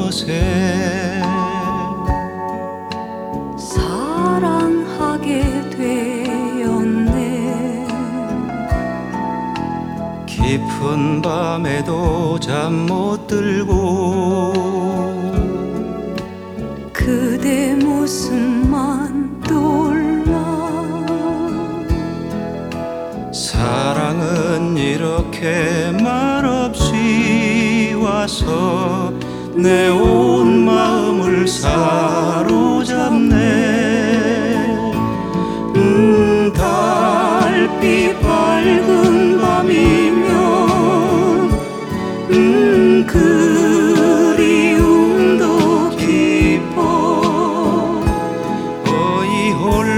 것에 사랑하게 되었네. 깊은 밤에도 잠 못 들고 그대 모습만 떠올라. 사랑은 이렇게 말없이 와서 내 온 마음을 사로잡네. 달빛 밝은 밤이면 그리움도 깊어. 어이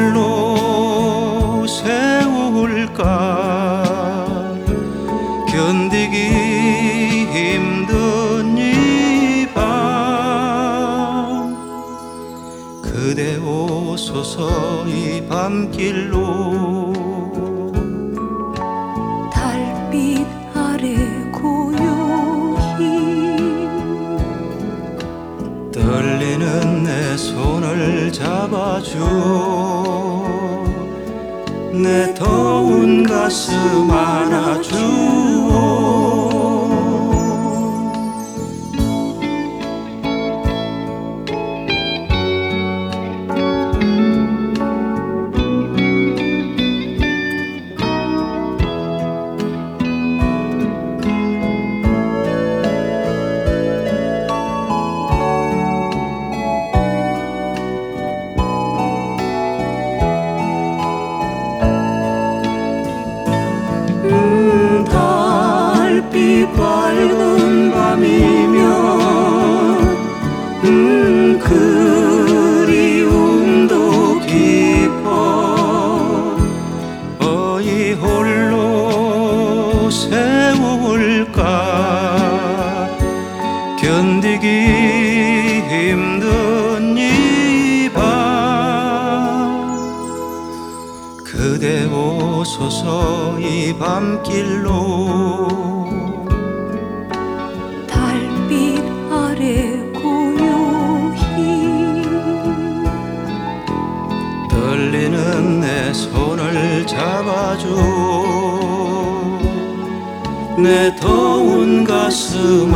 홀로 세울까 견디기 힘든 이 밤. 그대 오소서 이 밤길로. 달빛 아래 고요히 떨리는 내 손을 잡아줘. 내 더운 가슴 안아주오. 달빛 밝은 밤이면 그리움도 깊어. 어이 홀로 세울까 견디기 힘든 이 밤. 그대 오소서 이 밤길로. 달빛 아래 고요히 떨리는 내 손을 잡아줘. 내 더운 가슴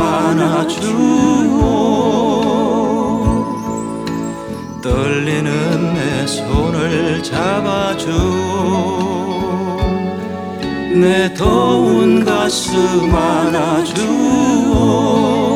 안아주오. 떨리는 내 손을 잡아줘. 내 더운 가슴 안아주오.